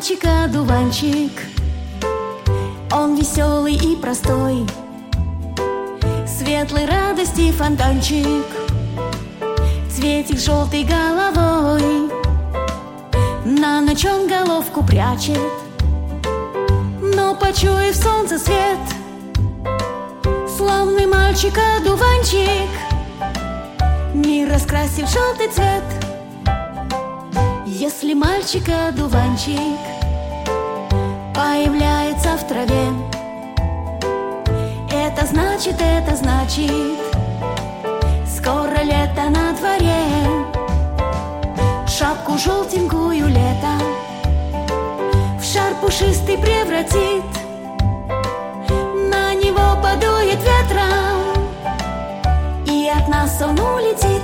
мальчик-одуванчик. Он веселый и простой, светлой радости фонтанчик, цветик желтой головой. На ночь он головку прячет, но, почуяв солнце свет, славный мальчик-одуванчик, мир раскрасив желтый цвет. Если мальчик-одуванчик появляется в траве, это значит, скоро лето на дворе. Шапку желтенькую лето в шар пушистый превратит, на него подует ветром, и от нас он улетит.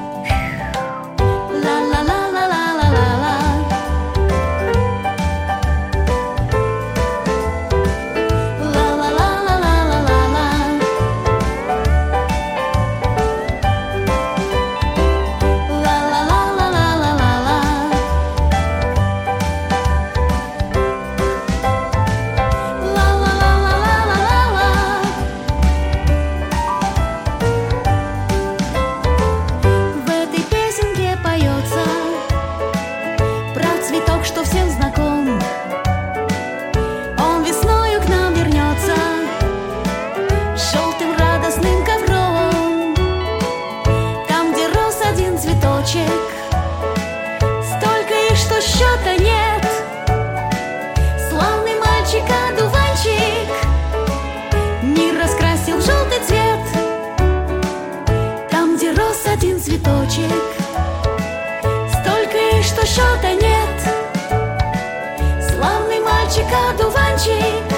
Что всем знаком, он весною к нам вернется желтым радостным ковром. Там, где рос один цветочек, столько их, что счета нет. Славный мальчик-одуванчик мир раскрасил в желтый цвет. Там, где рос один цветочек, столько их, что счета нет. Славный мальчик-одуванчик